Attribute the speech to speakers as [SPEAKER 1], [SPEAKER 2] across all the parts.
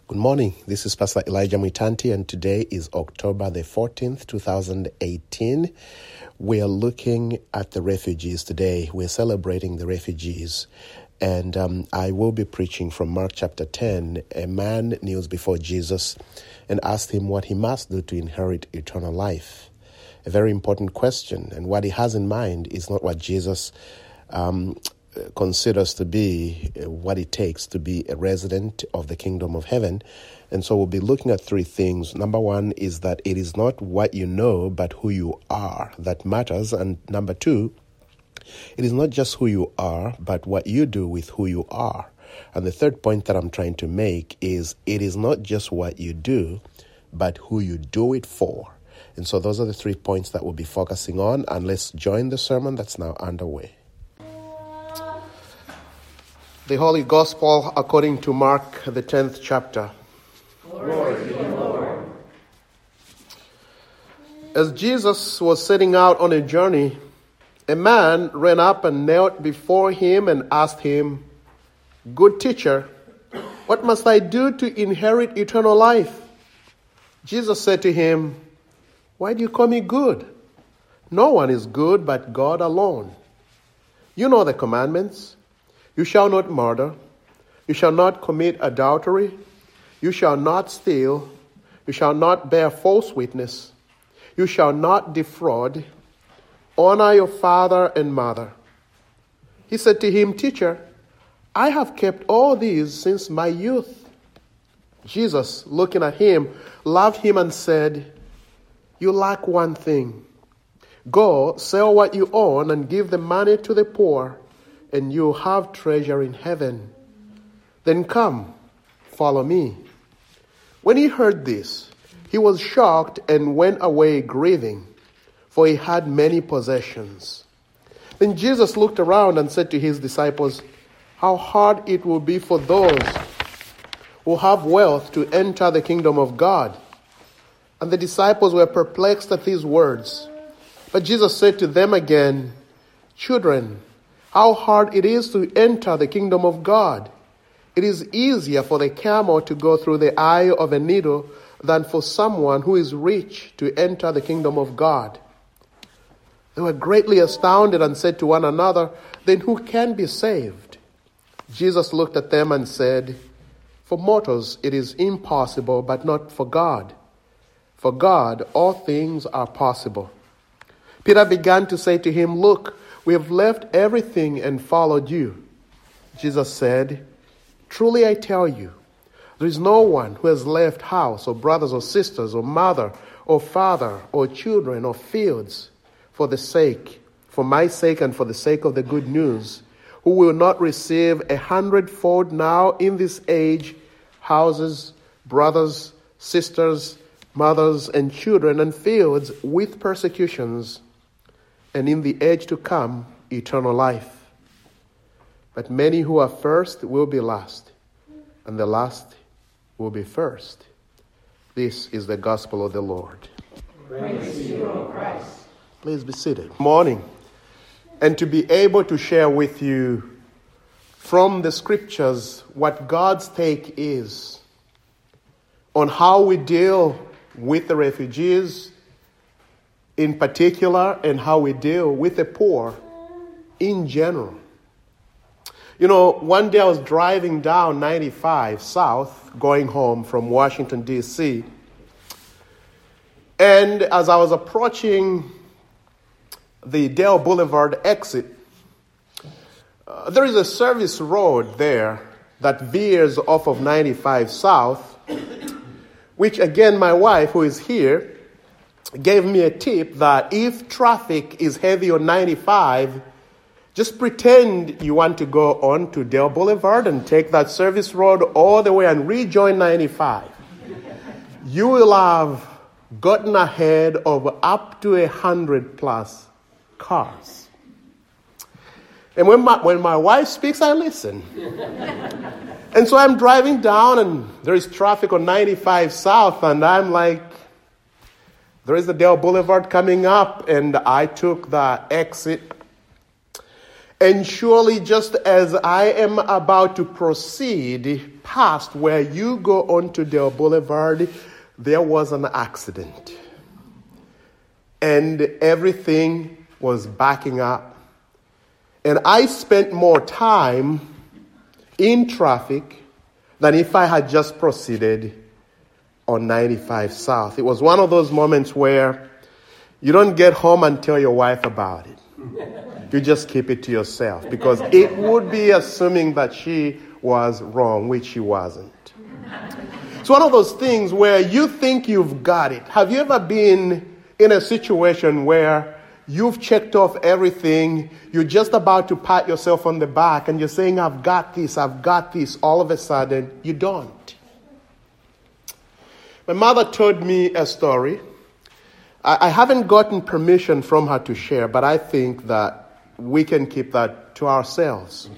[SPEAKER 1] Good morning. This is Pastor Elijah Mwitanti, and today is October the 14th, 2018. We are looking at the refugees today. We're celebrating the refugees. And I will be preaching from Mark chapter 10. A man kneels before Jesus and asked him what he must do to inherit eternal life. A very important question. And what he has in mind is not what Jesus considers to be what it takes to be a resident of the kingdom of heaven. And so we'll be looking at three things. Number one is that it is not what you know, but who you are that matters. And number two, it is not just who you are, but what you do with who you are. And the third point that I'm trying to make is it is not just what you do, but who you do it for. And so those are the 3 points that we'll be focusing on. And let's join the sermon that's now underway. The Holy Gospel according to Mark, the 10th chapter.
[SPEAKER 2] Glory to you, Lord.
[SPEAKER 1] As Jesus was setting out on a journey, a man ran up and knelt before him and asked him, "Good teacher, what must I do to inherit eternal life?" Jesus said to him, "Why do you call me good? No one is good but God alone. You know the commandments. You shall not murder. You shall not commit adultery. You shall not steal. You shall not bear false witness. You shall not defraud. Honor your father and mother." He said to him, "Teacher, I have kept all these since my youth." Jesus, looking at him, loved him and said, "You lack one thing. Go, sell what you own and give the money to the poor, and you'll have treasure in heaven. Then come, follow me." When he heard this, he was shocked and went away grieving, for he had many possessions. Then Jesus looked around and said to his disciples, "How hard it will be for those who have wealth to enter the kingdom of God." And the disciples were perplexed at these words. But Jesus said to them again, "Children, how hard it is to enter the kingdom of God. It is easier for the camel to go through the eye of a needle than for someone who is rich to enter the kingdom of God." They were greatly astounded and said to one another, "Then who can be saved?" Jesus looked at them and said, "For mortals it is impossible, but not for God. For God all things are possible." Peter began to say to him, "Look, we have left everything and followed you." Jesus said, "Truly I tell you, there is no one who has left house or brothers or sisters or mother or father or children or fields for my sake and for the sake of the good news, who will not receive 100-fold now in this age houses, brothers, sisters, mothers, and children and fields with persecutions, and in the age to come, eternal life. But many who are first will be last, and the last will be first." This is the gospel of the Lord.
[SPEAKER 2] Praise to you, O Christ.
[SPEAKER 1] Please be seated. Good morning. And to be able to share with you from the scriptures what God's take is on how we deal with the refugees in particular, and how we deal with the poor in general. You know, one day I was driving down 95 South, going home from Washington, D.C., and as I was approaching the Dale Boulevard exit, there is a service road there that veers off of 95 South, which again, my wife, who is here, gave me a tip that if traffic is heavy on 95, just pretend you want to go on to Dale Boulevard and take that service road all the way and rejoin 95. You will have gotten ahead of up to 100 plus cars. And when my wife speaks, I listen. And so I'm driving down and there is traffic on 95 South, and I'm like, there is the Dale Boulevard coming up, and I took the exit. And surely just as I am about to proceed past where you go onto Dale Boulevard, there was an accident. And everything was backing up. And I spent more time in traffic than if I had just proceeded on 95 South. It was one of those moments where you don't get home and tell your wife about it. You just keep it to yourself because it would be assuming that she was wrong, which she wasn't. It's one of those things where you think you've got it. Have you ever been in a situation where you've checked off everything, you're just about to pat yourself on the back and you're saying, I've got this, all of a sudden you don't? My mother told me a story. I haven't gotten permission from her to share, but I think that we can keep that to ourselves.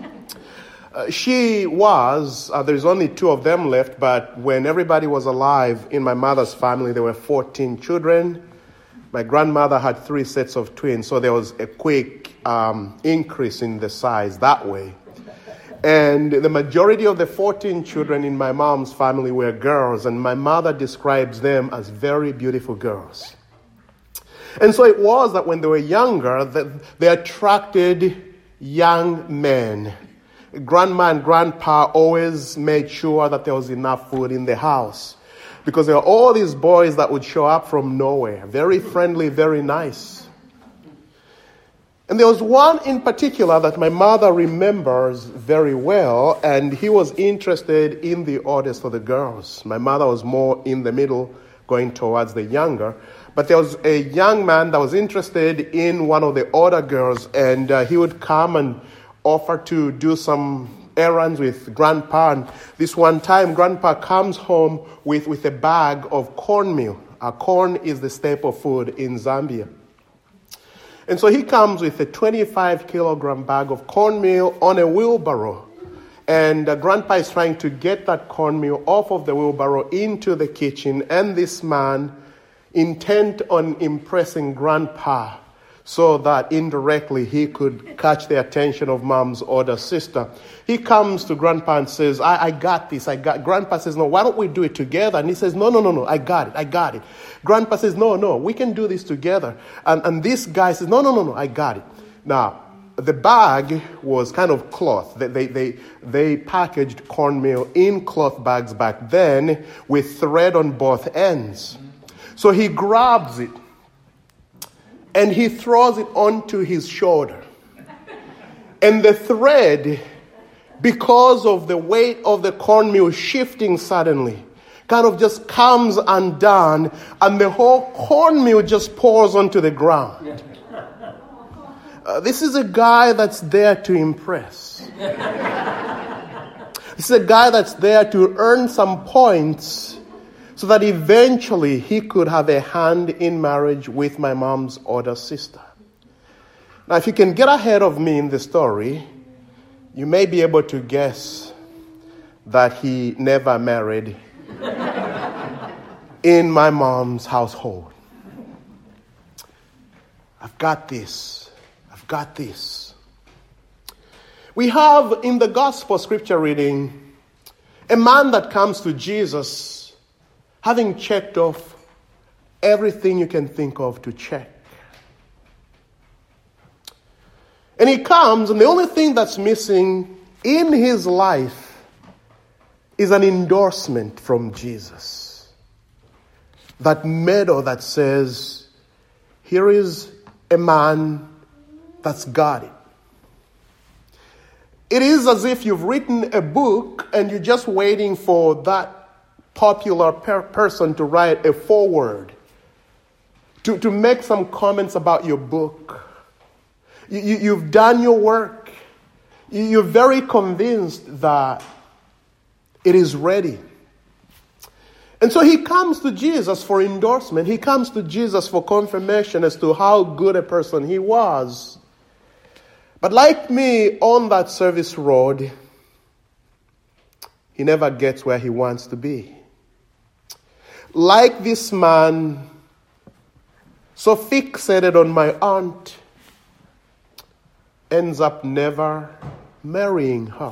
[SPEAKER 1] There's only two of them left, but when everybody was alive in my mother's family, there were 14 children. My grandmother had 3 sets of twins, so there was a quick increase in the size that way. And the majority of the 14 children in my mom's family were girls, and my mother describes them as very beautiful girls. And so it was that when they were younger, they attracted young men. Grandma and grandpa always made sure that there was enough food in the house, because there were all these boys that would show up from nowhere, very friendly, very nice. And there was one in particular that my mother remembers very well, and he was interested in the oldest of the girls. My mother was more in the middle, going towards the younger. But there was a young man that was interested in one of the older girls, and he would come and offer to do some errands with Grandpa. And this one time, Grandpa comes home with a bag of cornmeal. Corn is the staple food in Zambia. And so he comes with a 25-kilogram bag of cornmeal on a wheelbarrow. And Grandpa is trying to get that cornmeal off of the wheelbarrow into the kitchen. And this man, intent on impressing Grandpa so that indirectly he could catch the attention of Mom's older sister, he comes to Grandpa and says, I got this. Grandpa says, no, why don't we do it together? And he says, no, I got it. Grandpa says, no, we can do this together. And this guy says, no, I got it. Now, the bag was kind of cloth. They packaged cornmeal in cloth bags back then with thread on both ends. So he grabs it and he throws it onto his shoulder. And the thread, because of the weight of the cornmeal shifting suddenly, kind of just comes undone, and the whole cornmeal just pours onto the ground. This is a guy that's there to impress. This is a guy that's there to earn some points so that eventually he could have a hand in marriage with my mom's older sister. Now, if you can get ahead of me in the story, you may be able to guess that he never married in my mom's household. I've got this. We have in the gospel scripture reading a man that comes to Jesus having checked off everything you can think of to check. And he comes, and the only thing that's missing in his life is an endorsement from Jesus. That medal that says, here is a man that's got it. It is as if you've written a book and you're just waiting for that popular person to write a foreword, to make some comments about your book. You've done your work. You're very convinced that it is ready. And so he comes to Jesus for endorsement. He comes to Jesus for confirmation as to how good a person he was. But like me on that service road, he never gets where he wants to be. Like this man, so fixated on my aunt, ends up never marrying her.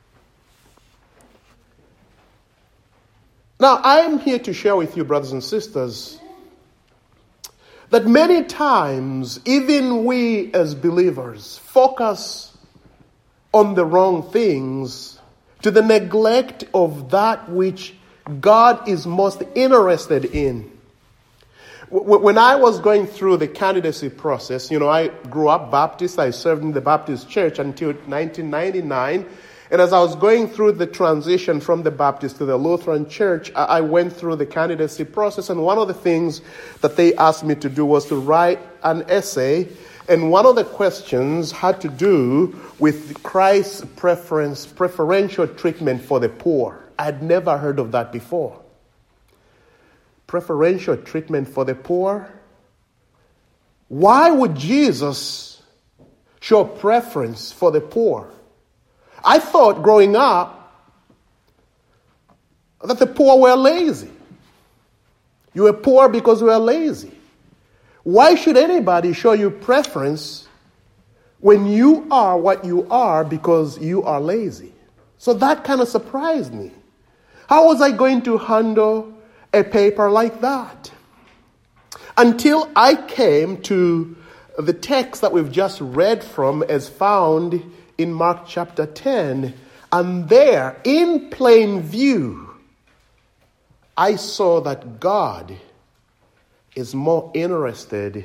[SPEAKER 1] Now, I am here to share with you, brothers and sisters, that many times, even we as believers focus on the wrong things to the neglect of that which God is most interested in. When I was going through the candidacy process, I grew up Baptist. I served in the Baptist church until 1999. And as I was going through the transition from the Baptist to the Lutheran church, I went through the candidacy process. And one of the things that they asked me to do was to write an essay. And one of the questions had to do with Christ's preferential treatment for the poor. I'd never heard of that before. Preferential treatment for the poor? Why would Jesus show preference for the poor? I thought growing up that the poor were lazy. You were poor because you were lazy. Why should anybody show you preference when you are what you are because you are lazy? So that kind of surprised me. How was I going to handle a paper like that? Until I came to the text that we've just read from as found in Mark chapter 10. And there, in plain view, I saw that God is more interested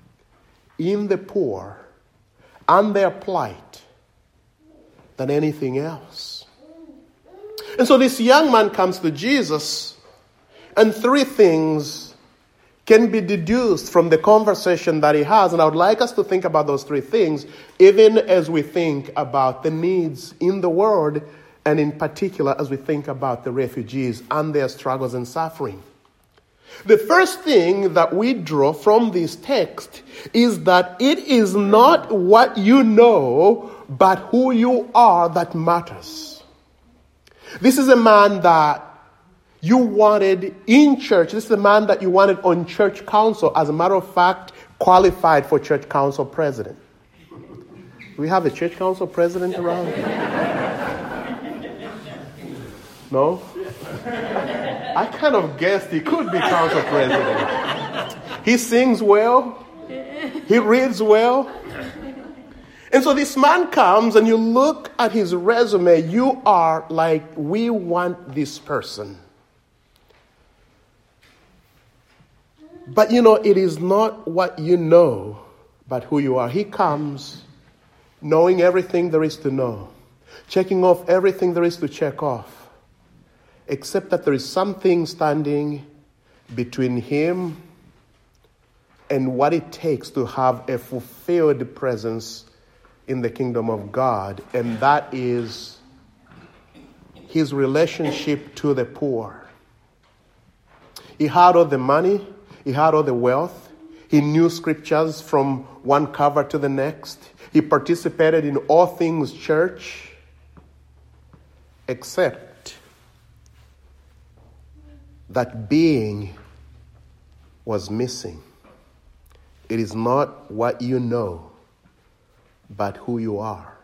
[SPEAKER 1] in the poor and their plight than anything else. And so this young man comes to Jesus, and three things can be deduced from the conversation that he has. And I would like us to think about those three things, even as we think about the needs in the world, and in particular as we think about the refugees and their struggles and suffering. The first thing that we draw from this text is that it is not what you know, but who you are that matters. This is a man that you wanted in church. This is the man that you wanted on church council. As a matter of fact, qualified for church council president. Do we have a church council president around? No? I kind of guessed he could be council president. He sings well. He reads well. And so this man comes and you look at his resume. You are like, we want this person. But it is not what you know, but who you are. He comes knowing everything there is to know, checking off everything there is to check off, except that there is something standing between him and what it takes to have a fulfilled presence in the kingdom of God, and that is his relationship to the poor. He had all the money. He had all the wealth. He knew scriptures from one cover to the next. He participated in all things church, except that being was missing. It is not what you know, but who you are.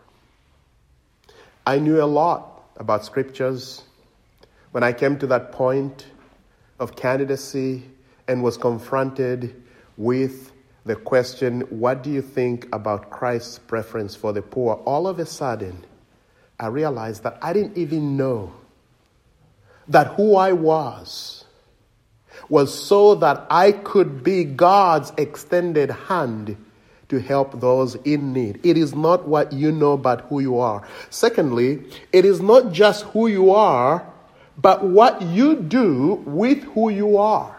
[SPEAKER 1] I knew a lot about scriptures when I came to that point of candidacy and was confronted with the question, what do you think about Christ's preference for the poor? All of a sudden, I realized that I didn't even know that who I was so that I could be God's extended hand to help those in need. It is not what you know, but who you are. Secondly, it is not just who you are, but what you do with who you are.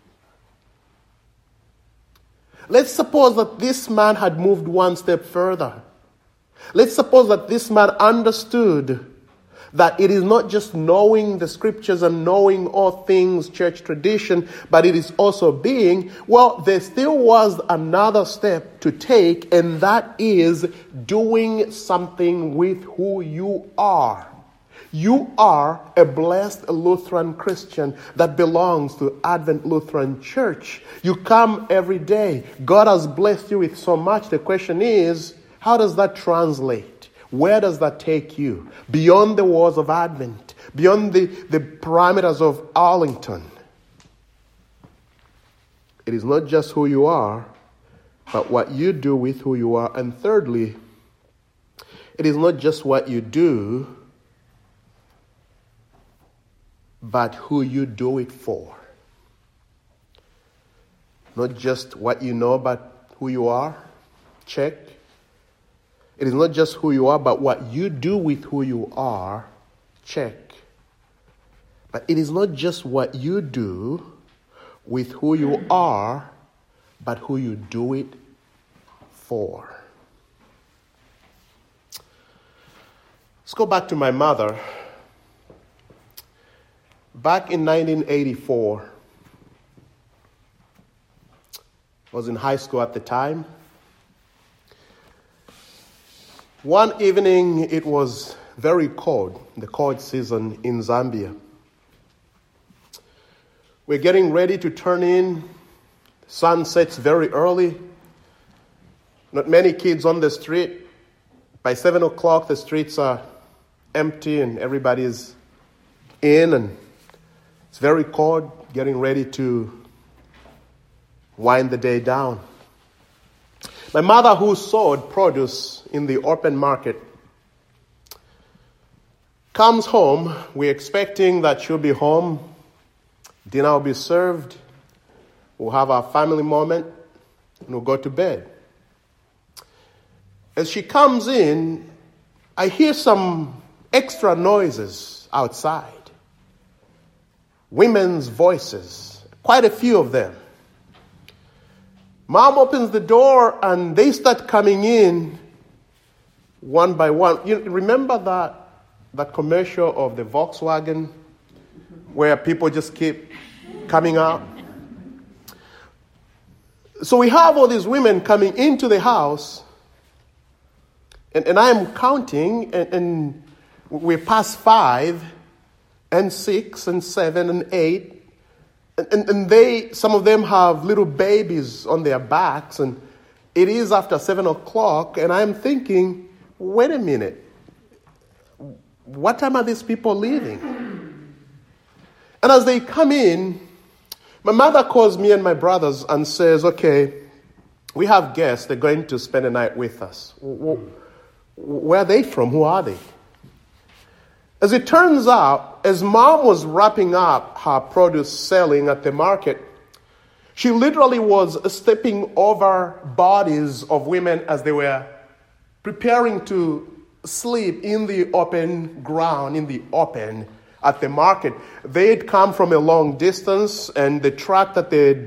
[SPEAKER 1] Let's suppose that this man had moved one step further. Let's suppose that this man understood that it is not just knowing the scriptures and knowing all things church tradition, but it is also being, there still was another step to take, and that is doing something with who you are. You are a blessed Lutheran Christian that belongs to Advent Lutheran Church. You come every day. God has blessed you with so much. The question is, How does that translate? Where does that take you? Beyond the walls of Advent, beyond the parameters of Arlington. It is not just who you are, but what you do with who you are. And thirdly, it is not just what you do, but who you do it for. Not just what you know, but who you are. Check. It is not just who you are, but what you do with who you are. Check. But it is not just what you do with who you are, but who you do it for. Let's go back to my mother. Back in 1984, I was in high school at the time. One evening, it was very cold, the cold season in Zambia. We're getting ready to turn in. The sun sets very early. Not many kids on the street. By 7 o'clock, the streets are empty and everybody's in, and it's very cold, getting ready to wind the day down. My mother, who sold produce in the open market, comes home. We're expecting that she'll be home. Dinner will be served. We'll have our family moment, and we'll go to bed. As she comes in, I hear some extra noises outside. Women's voices, quite a few of them. Mom opens the door and they start coming in one by one. You remember that commercial of the Volkswagen where people just keep coming out? So we have all these women coming into the house, and I'm counting, and we're past 5 and 6 and 7 and 8. And some of them have little babies on their backs, and it is after 7 o'clock, and I'm thinking, wait a minute, what time are these people leaving? And as they come in, my mother calls me and my brothers and says, okay, we have guests, they're going to spend the night with us. Where are they from? Who are they? As it turns out, as Mom was wrapping up her produce selling at the market, she literally was stepping over bodies of women as they were preparing to sleep in the open ground, in the open at the market. They had come from a long distance, and the truck that they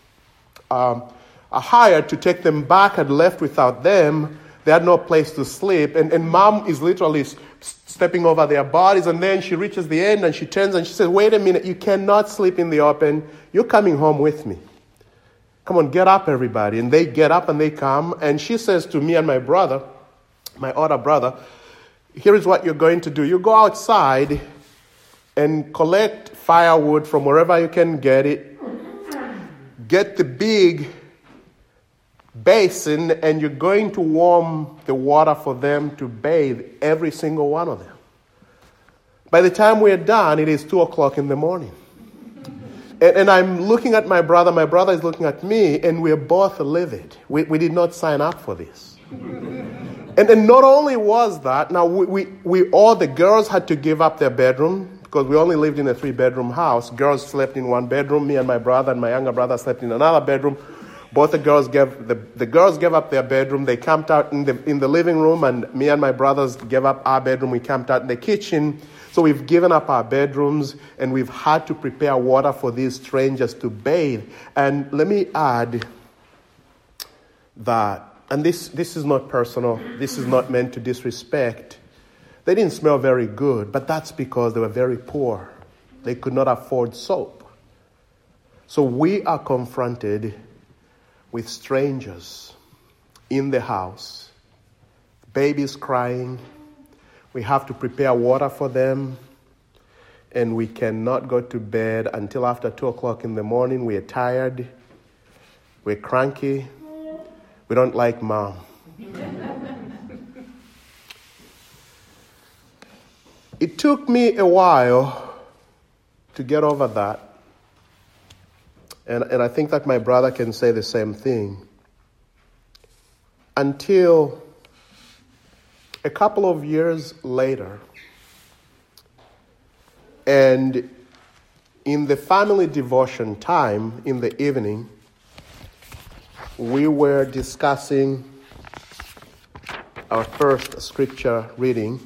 [SPEAKER 1] hired to take them back had left without them. They had no place to sleep, and Mom is literally stepping over their bodies, and then she reaches the end and she turns and she says, wait a minute, you cannot sleep in the open. You're coming home with me. Come on, get up, everybody. And they get up and they come, and she says to me and my brother, my older brother, here is what you're going to do. You go outside and collect firewood from wherever you can get it. Get the big basin, and you're going to warm the water for them to bathe, every single one of them. By the time we're done, it is 2 o'clock in the morning. And I'm looking at my brother is looking at me, and we're both livid. We did not sign up for this. And not only was that, now we all, the girls had to give up their bedroom, because we only lived in a 3-bedroom house. Girls slept in one bedroom, me and my brother and my younger brother slept in another bedroom. Both the girls gave up their bedroom. They camped out in the living room, and me and my brothers gave up our bedroom. We camped out in the kitchen. So we've given up our bedrooms, and we've had to prepare water for these strangers to bathe. And let me add that, and this is not personal. This is not meant to disrespect. They didn't smell very good, but that's because they were very poor. They could not afford soap. So we are confronted with strangers in the house, babies crying. We have to prepare water for them, and we cannot go to bed until after 2 o'clock in the morning. We are tired, we're cranky, we don't like Mom. It took me a while to get over that. And I think that my brother can say the same thing. Until a couple of years later, and in the family devotion time in the evening, we were discussing our first scripture reading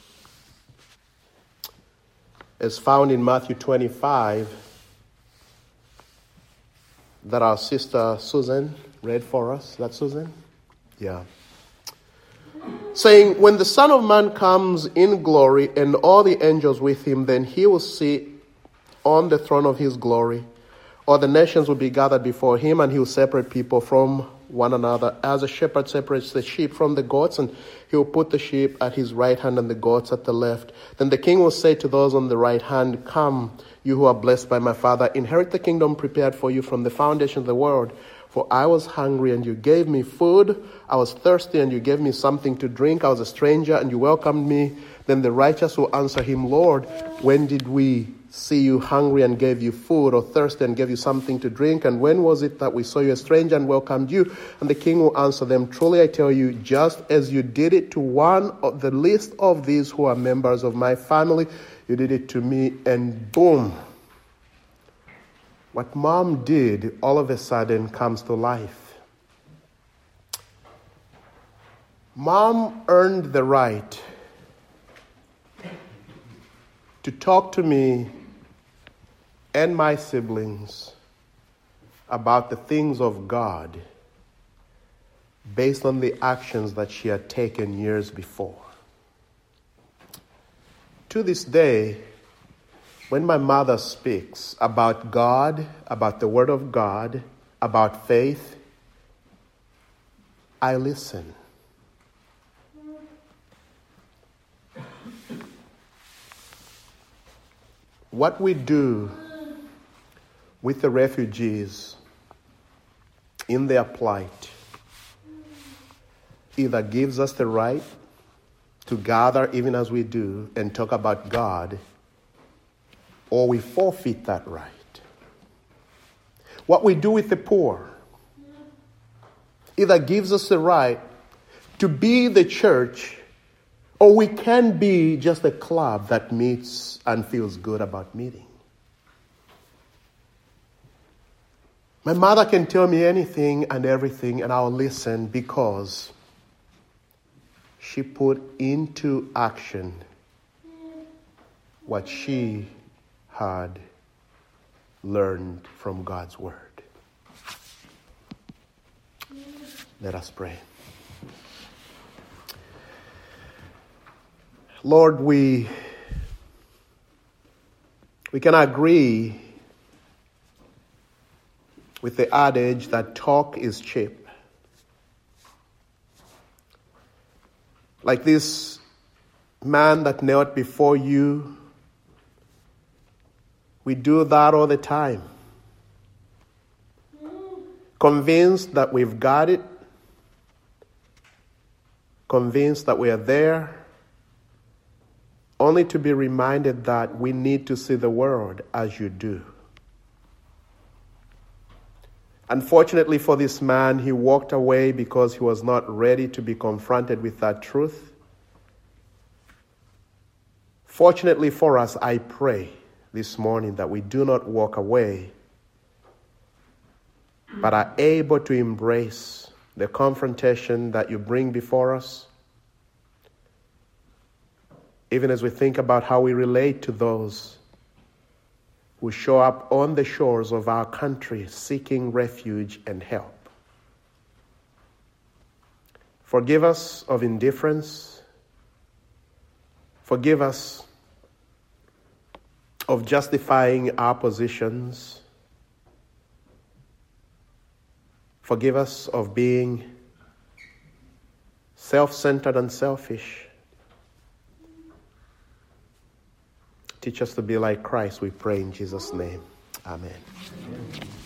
[SPEAKER 1] as found in Matthew 25 that our sister Susan read for us. Is that Susan? Yeah. Saying, when the Son of Man comes in glory and all the angels with him, then he will sit on the throne of his glory. All the nations will be gathered before him, and he will separate people from one another, as a shepherd separates the sheep from the goats, and he will put the sheep at his right hand and the goats at the left. Then the king will say to those on the right hand, come, you who are blessed by my Father, inherit the kingdom prepared for you from the foundation of the world. For I was hungry, and you gave me food. I was thirsty, and you gave me something to drink. I was a stranger, and you welcomed me. Then the righteous will answer him, Lord, when did we see you hungry and gave you food, or thirsty and gave you something to drink? And when was it that we saw you a stranger and welcomed you? And the king will answer them, truly I tell you, just as you did it to one of the least of these who are members of my family, you did it to me. And boom, what mom did all of a sudden comes to life. Mom earned the right to talk to me and my siblings about the things of God based on the actions that she had taken years before. To this day, when my mother speaks about God, about the Word of God, about faith, I listen. What we do with the refugees in their plight either gives us the right to gather even as we do and talk about God, or we forfeit that right. What we do with the poor either gives us the right to be the church, or we can be just a club that meets and feels good about meeting. My mother can tell me anything and everything, and I'll listen because she put into action what she had learned from God's Word. Let us pray. Lord, we can agree with the adage that talk is cheap. Like this man that knelt before you, we do that all the time. Convinced that we've got it, convinced that we are there, only to be reminded that we need to see the world as you do. Unfortunately for this man, he walked away because he was not ready to be confronted with that truth. Fortunately for us, I pray this morning that we do not walk away, but are able to embrace the confrontation that you bring before us, even as we think about how we relate to those who show up on the shores of our country seeking refuge and help. Forgive us of indifference. Forgive us of justifying our positions. Forgive us of being self-centered and selfish. Teach us to be like Christ, we pray in Jesus' name. Amen.